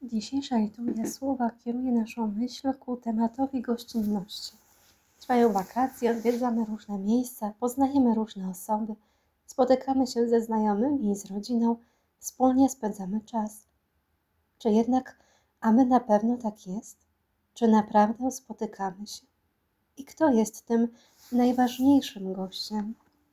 Dzisiejsza liturgia słowa kieruje naszą myśl ku tematowi gościnności. Trwają wakacje, odwiedzamy różne miejsca, poznajemy różne osoby, spotykamy się ze znajomymi i z rodziną, wspólnie spędzamy czas. Czy jednak, a my na pewno tak jest? Czy naprawdę spotykamy się? I kto jest tym najważniejszym gościem?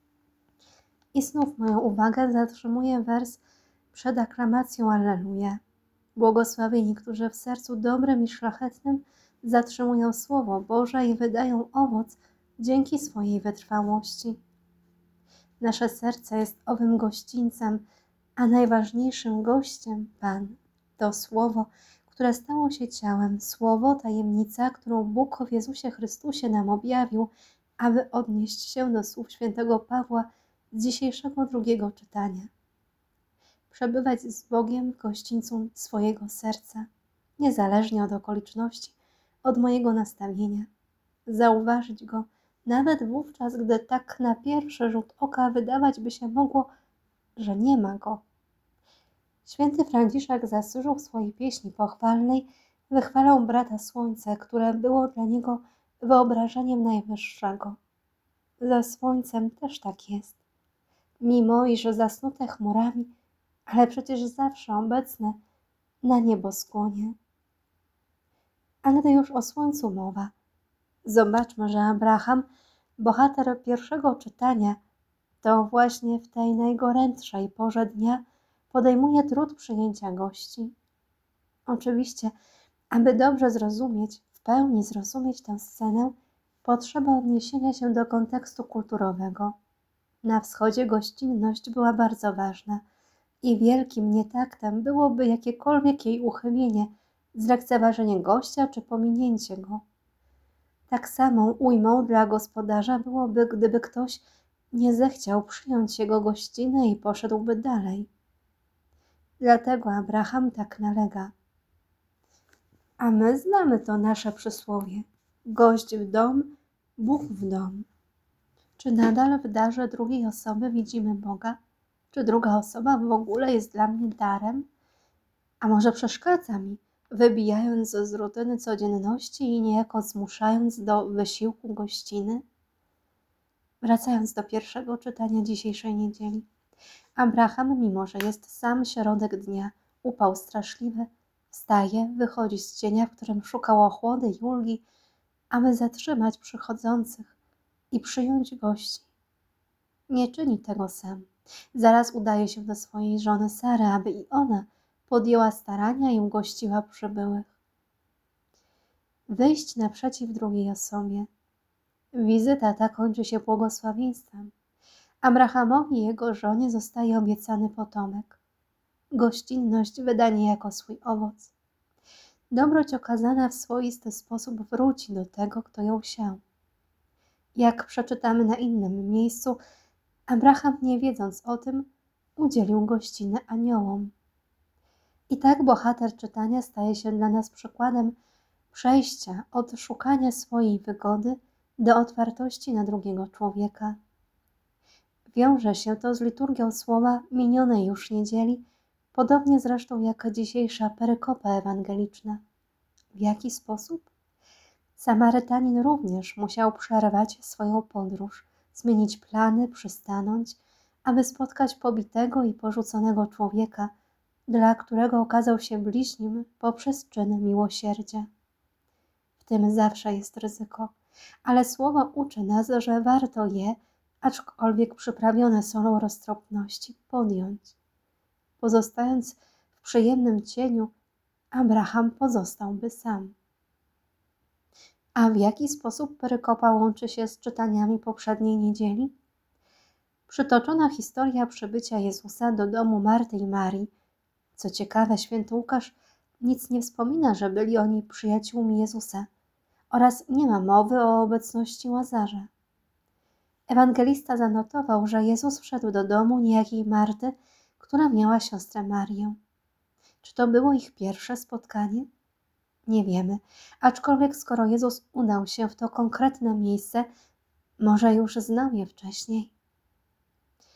I znów moją uwagę zatrzymuje wers przed aklamacją Alleluja. Błogosławieni, którzy w sercu dobrym i szlachetnym zatrzymują Słowo Boże i wydają owoc dzięki swojej wytrwałości. Nasze serce jest owym gościńcem, a najważniejszym gościem Pan. To Słowo, które stało się ciałem, Słowo, tajemnica, którą Bóg w Jezusie Chrystusie nam objawił, aby odnieść się do słów świętego Pawła z dzisiejszego drugiego czytania. Przebywać z Bogiem w gościńcu swojego serca, niezależnie od okoliczności, od mojego nastawienia. Zauważyć Go nawet wówczas, gdy tak na pierwszy rzut oka wydawać by się mogło, że nie ma Go. Święty Franciszek z Asyżu w swojej pieśni pochwalnej wychwalał brata Słońce, które było dla niego wyobrażeniem najwyższego. Za Słońcem też tak jest. Mimo iż zasnute chmurami, ale przecież zawsze obecne na nieboskłonie. A gdy już o Słońcu mowa, zobaczmy, że Abraham, bohater pierwszego czytania, to właśnie w tej najgorętszej porze dnia podejmuje trud przyjęcia gości. Oczywiście, aby dobrze zrozumieć, w pełni zrozumieć tę scenę, potrzeba odniesienia się do kontekstu kulturowego. Na wschodzie gościnność była bardzo ważna i wielkim nietaktem byłoby jakiekolwiek jej uchybienie, zlekceważenie gościa czy pominięcie go. Tak samą ujmą dla gospodarza byłoby, gdyby ktoś nie zechciał przyjąć jego gościnę i poszedłby dalej. Dlatego Abraham tak nalega. A my znamy to nasze przysłowie. Gość w dom, Bóg w dom. Czy nadal w darze drugiej osoby widzimy Boga? Czy druga osoba w ogóle jest dla mnie darem? A może przeszkadza mi, wybijając z rutyny codzienności i niejako zmuszając do wysiłku gościny? Wracając do pierwszego czytania dzisiejszej niedzieli. Abraham, mimo że jest sam środek dnia, upał straszliwy, wstaje, wychodzi z cienia, w którym szukał ochłody i ulgi, aby zatrzymać przychodzących i przyjąć gości. Nie czyni tego sam. Zaraz udaje się do swojej żony Sary, aby i ona podjęła starania i ugościła przybyłych. Wyjść naprzeciw drugiej osobie. Wizyta ta kończy się błogosławieństwem. Abrahamowi i jego żonie zostaje obiecany potomek. Gościnność wyda niejako swój owoc. Dobroć okazana w swoisty sposób wróci do tego, kto ją siał. Jak przeczytamy na innym miejscu, Abraham, nie wiedząc o tym, udzielił gościny aniołom. I tak bohater czytania staje się dla nas przykładem przejścia od szukania swojej wygody do otwartości na drugiego człowieka. Wiąże się to z liturgią słowa minionej już niedzieli, podobnie zresztą jak dzisiejsza perykopa ewangeliczna. W jaki sposób? Samarytanin również musiał przerwać swoją podróż, zmienić plany, przystanąć, aby spotkać pobitego i porzuconego człowieka, dla którego okazał się bliźnim poprzez czyn miłosierdzia. W tym zawsze jest ryzyko, ale słowo uczy nas, że warto je, aczkolwiek przyprawione solą roztropności, podjąć. Pozostając w przyjemnym cieniu, Abraham pozostałby sam. A w jaki sposób perykopa łączy się z czytaniami poprzedniej niedzieli? Przytoczona historia przybycia Jezusa do domu Marty i Marii. Co ciekawe, święty Łukasz nic nie wspomina, że byli oni przyjaciółmi Jezusa oraz nie ma mowy o obecności Łazarza. Ewangelista zanotował, że Jezus wszedł do domu niejakiej Marty, która miała siostrę Marię. Czy to było ich pierwsze spotkanie? Nie wiemy, aczkolwiek skoro Jezus udał się w to konkretne miejsce, może już znał je wcześniej.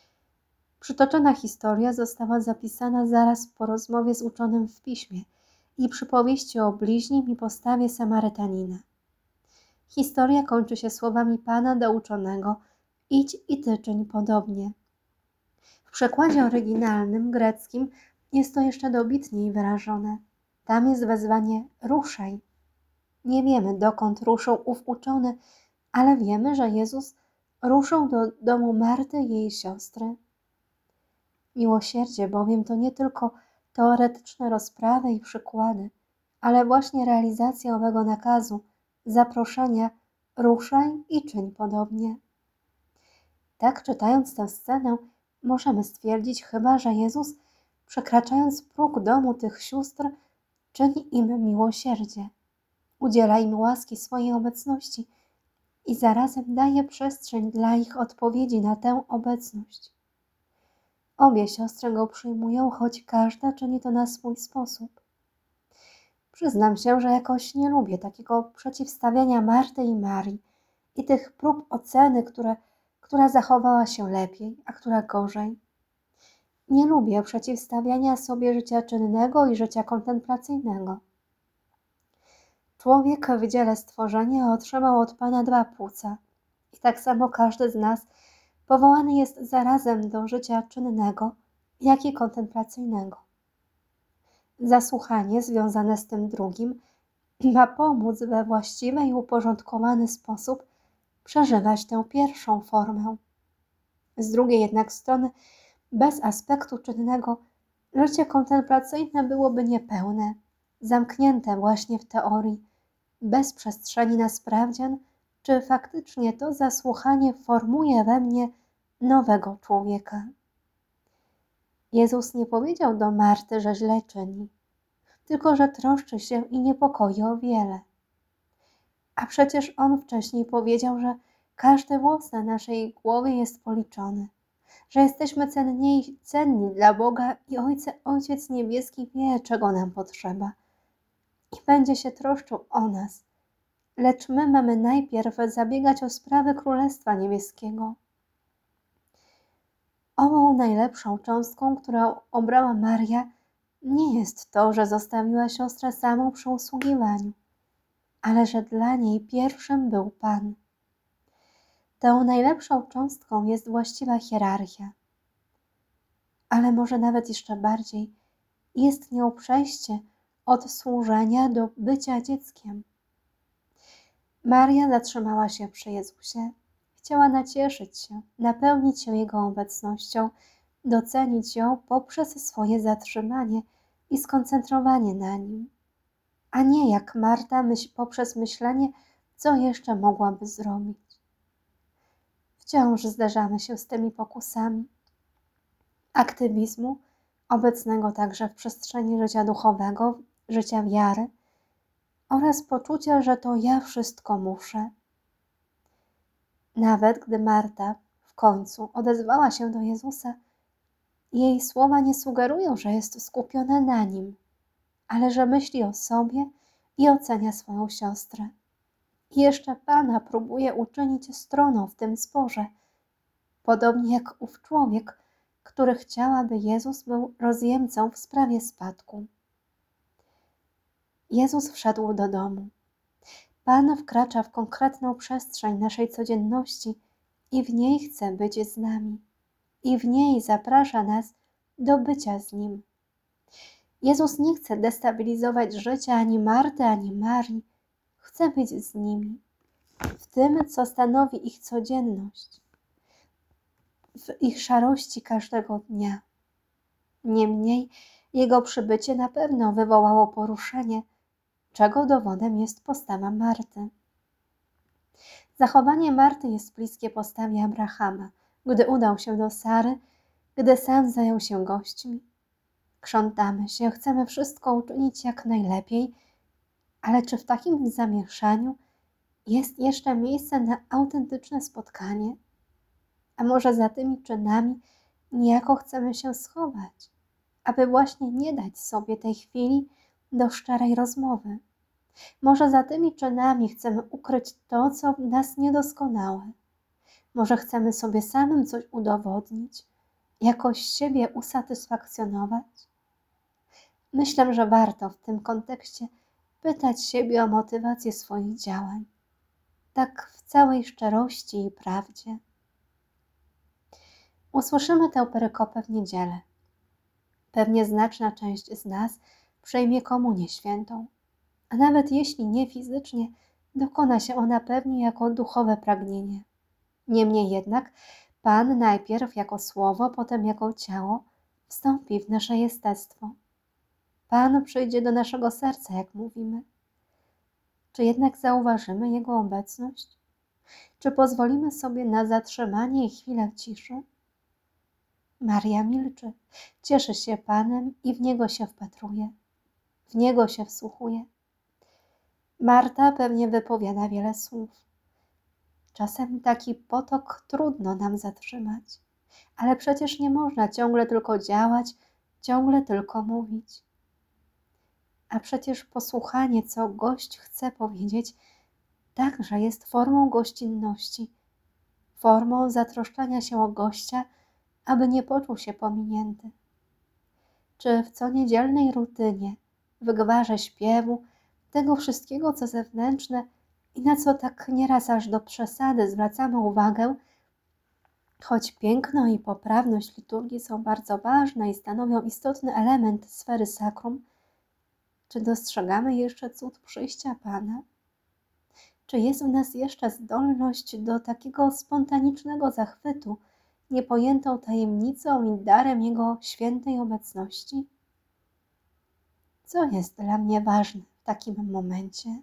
Przytoczona historia została zapisana zaraz po rozmowie z uczonym w piśmie i przypowieści o bliźnim i postawie Samarytanina. Historia kończy się słowami Pana do uczonego: idź i ty czyń podobnie. W przekładzie oryginalnym, greckim, jest to jeszcze dobitniej wyrażone. Tam jest wezwanie: ruszaj. Nie wiemy, dokąd ruszył ów uczony, ale wiemy, że Jezus ruszył do domu Marty i jej siostry. Miłosierdzie bowiem to nie tylko teoretyczne rozprawy i przykłady, ale właśnie realizacja owego nakazu, zaproszenia: ruszaj i czyń podobnie. Tak, czytając tę scenę, możemy stwierdzić chyba, że Jezus, przekraczając próg domu tych sióstr, czyni im miłosierdzie, udziela im łaski swojej obecności i zarazem daje przestrzeń dla ich odpowiedzi na tę obecność. Obie siostry go przyjmują, choć każda czyni to na swój sposób. Przyznam się, że jakoś nie lubię takiego przeciwstawiania Marty i Marii i tych prób oceny, która zachowała się lepiej, a która gorzej. Nie lubię przeciwstawiania sobie życia czynnego i życia kontemplacyjnego. Człowiek w dziele stworzenia otrzymał od Pana dwa płuca i tak samo każdy z nas powołany jest zarazem do życia czynnego, jak i kontemplacyjnego. Zasłuchanie związane z tym drugim ma pomóc we właściwy i uporządkowany sposób przeżywać tę pierwszą formę. Z drugiej jednak strony, bez aspektu czynnego, życie kontemplacyjne byłoby niepełne, zamknięte właśnie w teorii, bez przestrzeni na sprawdzian, czy faktycznie to zasłuchanie formuje we mnie nowego człowieka. Jezus nie powiedział do Marty, że źle czyni, tylko że troszczy się i niepokoi o wiele. A przecież On wcześniej powiedział, że każdy włos na naszej głowie jest policzony, że jesteśmy cenni dla Boga i Ojciec Niebieski wie, czego nam potrzeba i będzie się troszczył o nas. Lecz my mamy najpierw zabiegać o sprawy Królestwa Niebieskiego. Ową najlepszą cząstką, którą obrała Maria, nie jest to, że zostawiła siostrę samą przy usługiwaniu, ale że dla niej pierwszym był Pan. Tą najlepszą cząstką jest właściwa hierarchia, ale może nawet jeszcze bardziej jest nią przejście od służenia do bycia dzieckiem. Maria zatrzymała się przy Jezusie, chciała nacieszyć się, napełnić się Jego obecnością, docenić ją poprzez swoje zatrzymanie i skoncentrowanie na Nim, a nie jak Marta poprzez myślenie, co jeszcze mogłaby zrobić. Wciąż zderzamy się z tymi pokusami aktywizmu, obecnego także w przestrzeni życia duchowego, życia wiary, oraz poczucia, że to ja wszystko muszę. Nawet gdy Marta w końcu odezwała się do Jezusa, jej słowa nie sugerują, że jest skupiona na Nim, ale że myśli o sobie i ocenia swoją siostrę. I jeszcze Pana próbuje uczynić stroną w tym sporze, podobnie jak ów człowiek, który chciał, aby Jezus był rozjemcą w sprawie spadku. Jezus wszedł do domu. Pan wkracza w konkretną przestrzeń naszej codzienności i w niej chce być z nami. I w niej zaprasza nas do bycia z Nim. Jezus nie chce destabilizować życia ani Marty, ani Marii. Chce być z nimi. W tym, co stanowi ich codzienność. W ich szarości każdego dnia. Niemniej Jego przybycie na pewno wywołało poruszenie, czego dowodem jest postawa Marty. Zachowanie Marty jest bliskie postawie Abrahama, gdy udał się do Sary, gdy sam zajął się gośćmi. Krzątamy się, chcemy wszystko uczynić jak najlepiej, ale czy w takim zamieszaniu jest jeszcze miejsce na autentyczne spotkanie? A może za tymi czynami niejako chcemy się schować, aby właśnie nie dać sobie tej chwili do szczerej rozmowy? Może za tymi czynami chcemy ukryć to, co w nas niedoskonałe? Może chcemy sobie samym coś udowodnić, jakoś siebie usatysfakcjonować? Myślę, że warto w tym kontekście pytać siebie o motywację swoich działań, tak w całej szczerości i prawdzie. Usłyszymy tę perykopę w niedzielę. Pewnie znaczna część z nas przejmie komunię świętą, a nawet jeśli nie fizycznie, dokona się ona pewnie jako duchowe pragnienie. Niemniej jednak Pan najpierw jako słowo, potem jako ciało wstąpi w nasze jestestwo. Pan przyjdzie do naszego serca, jak mówimy. Czy jednak zauważymy Jego obecność? Czy pozwolimy sobie na zatrzymanie i chwilę ciszy? Maria milczy, cieszy się Panem i w Niego się wpatruje. W Niego się wsłuchuje. Marta pewnie wypowiada wiele słów. Czasem taki potok trudno nam zatrzymać, ale przecież nie można ciągle tylko działać, ciągle tylko mówić. A przecież posłuchanie, co gość chce powiedzieć, także jest formą gościnności, formą zatroszczenia się o gościa, aby nie poczuł się pominięty. Czy w co niedzielnej rutynie, w gwarze śpiewu, tego wszystkiego, co zewnętrzne i na co tak nieraz aż do przesady zwracamy uwagę, choć piękno i poprawność liturgii są bardzo ważne i stanowią istotny element sfery sakrum, czy dostrzegamy jeszcze cud przyjścia Pana? Czy jest w nas jeszcze zdolność do takiego spontanicznego zachwytu, niepojętą tajemnicą i darem Jego świętej obecności? Co jest dla mnie ważne w takim momencie?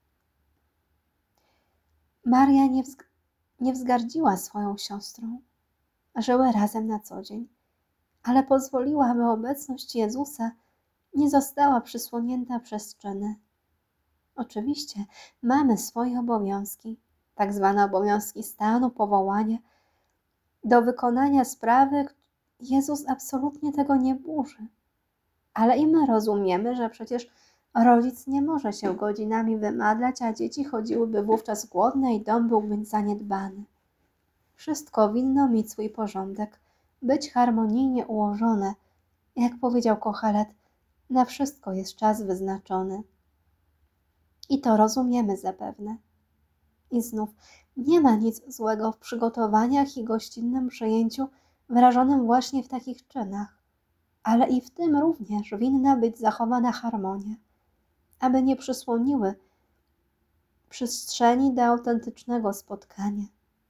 Maria nie wzgardziła swoją siostrą. Żyły razem na co dzień, ale pozwoliła, aby obecność Jezusa nie została przysłonięta przez czyny. Oczywiście mamy swoje obowiązki, tak zwane obowiązki stanu, powołania. Do wykonania sprawy Jezus absolutnie tego nie burzy. Ale i my rozumiemy, że przecież rodzic nie może się godzinami wymadlać, a dzieci chodziłyby wówczas głodne i dom byłby zaniedbany. Wszystko winno mieć swój porządek, być harmonijnie ułożone. Jak powiedział Kohelet, na wszystko jest czas wyznaczony. I to rozumiemy zapewne. I znów nie ma nic złego w przygotowaniach i gościnnym przyjęciu wyrażonym właśnie w takich czynach, ale i w tym również winna być zachowana harmonia, aby nie przysłoniły przestrzeni do autentycznego spotkania.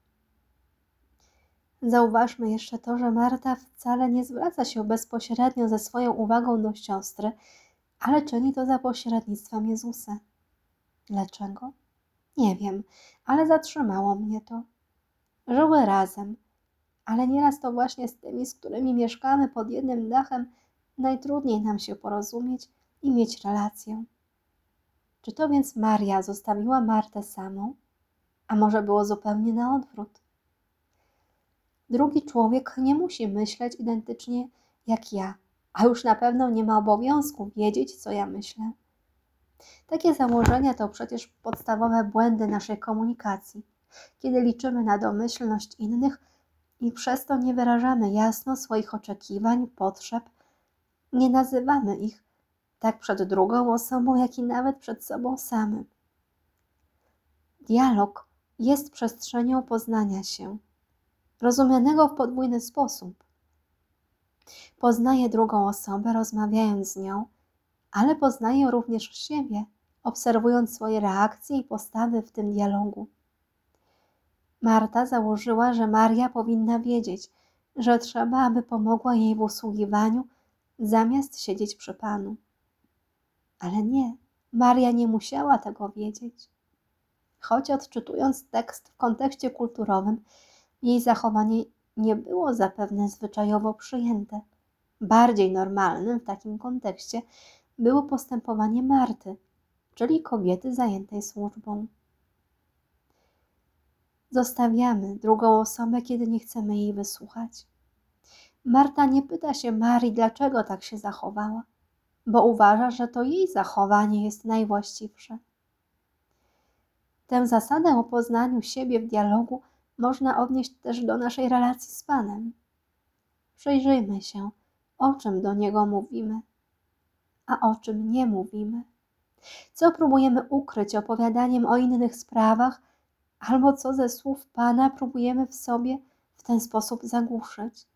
Zauważmy jeszcze to, że Marta wcale nie zwraca się bezpośrednio ze swoją uwagą do siostry, ale czyni to za pośrednictwem Jezusa. Dlaczego? Nie wiem, ale zatrzymało mnie to. Żyły razem, ale nieraz to właśnie z tymi, z którymi mieszkamy pod jednym dachem, najtrudniej nam się porozumieć i mieć relację. Czy to więc Maria zostawiła Martę samą? A może było zupełnie na odwrót? Drugi człowiek nie musi myśleć identycznie jak ja, a już na pewno nie ma obowiązku wiedzieć, co ja myślę. Takie założenia to przecież podstawowe błędy naszej komunikacji, kiedy liczymy na domyślność innych i przez to nie wyrażamy jasno swoich oczekiwań, potrzeb, nie nazywamy ich tak przed drugą osobą, jak i nawet przed sobą samym. Dialog jest przestrzenią poznania się, rozumianego w podwójny sposób. Poznaję drugą osobę, rozmawiając z nią, ale poznaję również siebie, obserwując swoje reakcje i postawy w tym dialogu. Marta założyła, że Maria powinna wiedzieć, że trzeba, aby pomogła jej w usługiwaniu, zamiast siedzieć przy Panu. Ale nie, Maria nie musiała tego wiedzieć. Choć odczytując tekst w kontekście kulturowym, jej zachowanie nie było zapewne zwyczajowo przyjęte. Bardziej normalnym w takim kontekście było postępowanie Marty, czyli kobiety zajętej służbą. Zostawiamy drugą osobę, kiedy nie chcemy jej wysłuchać. Marta nie pyta się Marii, dlaczego tak się zachowała, bo uważa, że to jej zachowanie jest najwłaściwsze. Tę zasadę o poznaniu siebie w dialogu można odnieść też do naszej relacji z Panem. Przyjrzyjmy się, o czym do Niego mówimy. a o czym nie mówimy. Co próbujemy ukryć opowiadaniem o innych sprawach, albo co ze słów Pana próbujemy w sobie w ten sposób zagłuszyć.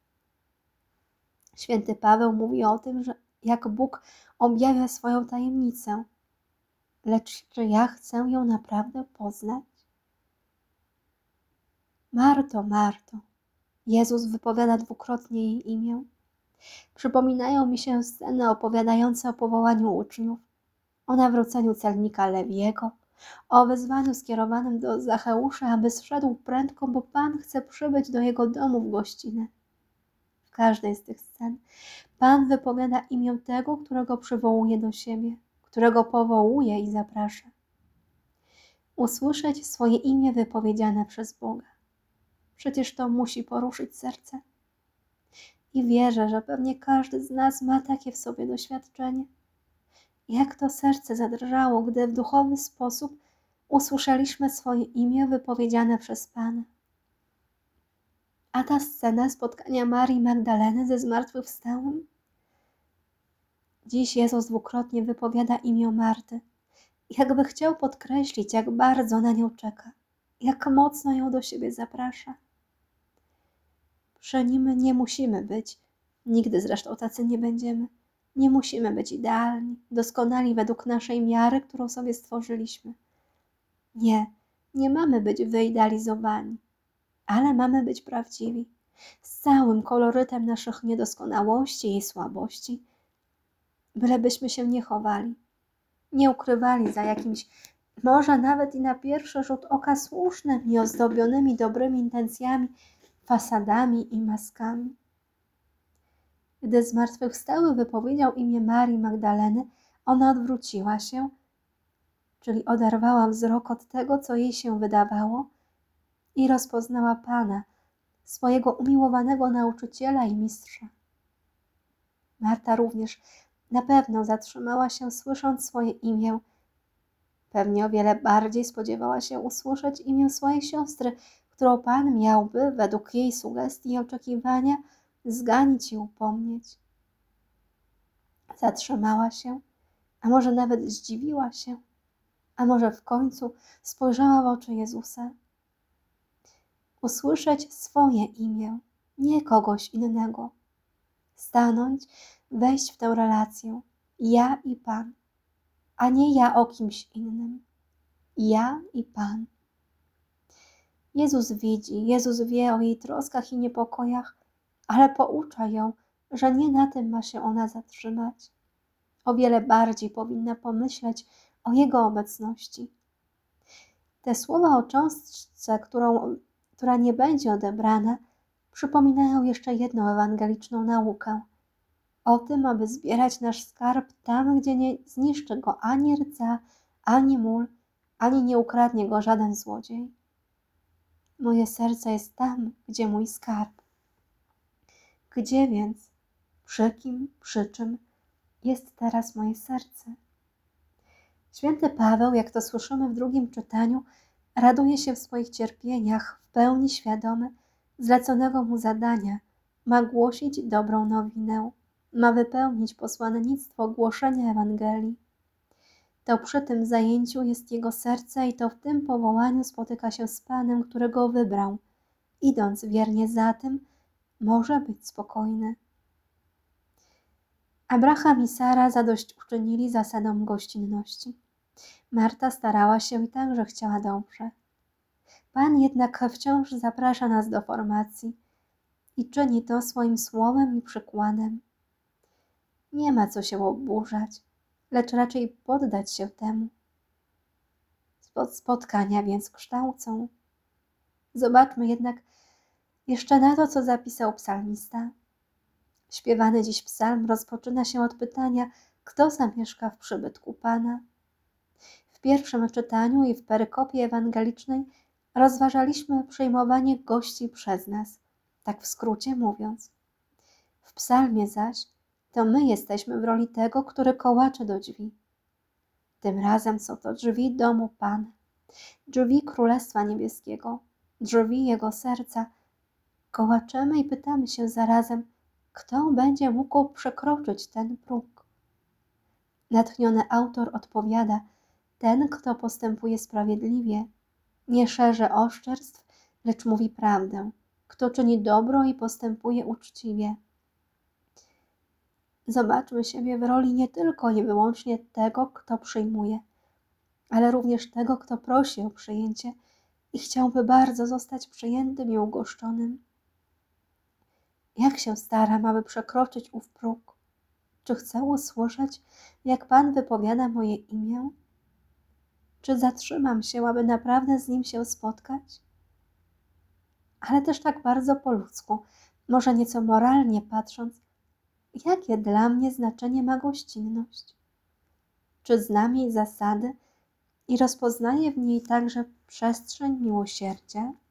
Święty Paweł mówi o tym, że jak Bóg objawia swoją tajemnicę, lecz czy ja chcę ją naprawdę poznać? Marto, Marto, Jezus wypowiada dwukrotnie jej imię. Przypominają mi się sceny opowiadające o powołaniu uczniów, o nawróceniu celnika Lewiego, o wezwaniu skierowanym do Zacheusza, aby zszedł prędko, bo Pan chce przybyć do jego domu w gościnę. W każdej z tych scen Pan wypowiada imię tego, którego przywołuje do siebie, którego powołuje i zaprasza. Usłyszeć swoje imię wypowiedziane przez Boga. Przecież to musi poruszyć serce. I wierzę, że pewnie każdy z nas ma takie w sobie doświadczenie. Jak to serce zadrżało, gdy w duchowy sposób usłyszeliśmy swoje imię wypowiedziane przez Pana. A ta scena spotkania Marii Magdaleny ze zmartwychwstałym? Dziś Jezus dwukrotnie wypowiada imię Marty, jakby chciał podkreślić, jak bardzo na nią czeka, jak mocno ją do siebie zaprasza. Przy Nim nie musimy być, nigdy zresztą tacy nie będziemy. Nie musimy być idealni, doskonali według naszej miary, którą sobie stworzyliśmy. Nie mamy być wyidealizowani, ale mamy być prawdziwi, z całym kolorytem naszych niedoskonałości i słabości, bylebyśmy się nie chowali, nie ukrywali za jakimś, może nawet i na pierwszy rzut oka słusznymi, ozdobionymi dobrymi intencjami, fasadami i maskami. Gdy zmartwychwstały wypowiedział imię Marii Magdaleny, ona odwróciła się, czyli oderwała wzrok od tego, co jej się wydawało, i rozpoznała Pana, swojego umiłowanego nauczyciela i mistrza. Marta również na pewno zatrzymała się, słysząc swoje imię. Pewnie o wiele bardziej spodziewała się usłyszeć imię swojej siostry, którą Pan miałby, według jej sugestii i oczekiwania, zganić i upomnieć. Zatrzymała się, a może nawet zdziwiła się, a może w końcu spojrzała w oczy Jezusa. Usłyszeć swoje imię, nie kogoś innego. Stanąć, wejść w tę relację, ja i Pan, a nie ja o kimś innym. Ja i Pan. Jezus widzi, Jezus wie o jej troskach i niepokojach, ale poucza ją, że nie na tym ma się ona zatrzymać. O wiele bardziej powinna pomyśleć o Jego obecności. Te słowa o cząstce, która nie będzie odebrana, przypominają jeszcze jedną ewangeliczną naukę. O tym, aby zbierać nasz skarb tam, gdzie nie zniszczy go ani rca, ani mól, ani nie ukradnie go żaden złodziej. Moje serce jest tam, gdzie mój skarb. Gdzie więc, przy kim, przy czym jest teraz moje serce? Święty Paweł, jak to słyszymy w drugim czytaniu, raduje się w swoich cierpieniach, w pełni świadomy zleconego mu zadania. Ma głosić dobrą nowinę, ma wypełnić posłannictwo głoszenia Ewangelii. To przy tym zajęciu jest jego serce i to w tym powołaniu spotyka się z Panem, którego wybrał. Idąc wiernie za tym, może być spokojny. Abraham i Sara zadośćuczynili zasadom gościnności. Marta starała się i także chciała dobrze. Pan jednak wciąż zaprasza nas do formacji i czyni to swoim słowem i przykładem. Nie ma co się oburzać, lecz raczej poddać się temu. Spotkania więc kształcą. Zobaczmy jednak jeszcze na to, co zapisał psalmista. Śpiewany dziś psalm rozpoczyna się od pytania, kto zamieszka w przybytku Pana. W pierwszym czytaniu i w perykopie ewangelicznej rozważaliśmy przyjmowanie gości przez nas, tak w skrócie mówiąc. W psalmie zaś to my jesteśmy w roli tego, który kołacze do drzwi. Tym razem są to drzwi domu Pana, drzwi Królestwa Niebieskiego, drzwi Jego serca. Kołaczymy i pytamy się zarazem, kto będzie mógł przekroczyć ten próg. Natchniony autor odpowiada: ten, kto postępuje sprawiedliwie, nie szerzy oszczerstw, lecz mówi prawdę, kto czyni dobro i postępuje uczciwie. Zobaczmy siebie w roli nie tylko i wyłącznie tego, kto przyjmuje, ale również tego, kto prosi o przyjęcie i chciałby bardzo zostać przyjętym i ugoszczonym. Jak się staram, aby przekroczyć ów próg? Czy chcę usłyszeć, jak Pan wypowiada moje imię? Czy zatrzymam się, aby naprawdę z Nim się spotkać? Ale też tak bardzo po ludzku, może nieco moralnie patrząc, jakie dla mnie znaczenie ma gościnność? Czy znam jej zasady i rozpoznaję w niej także przestrzeń miłosierdzia?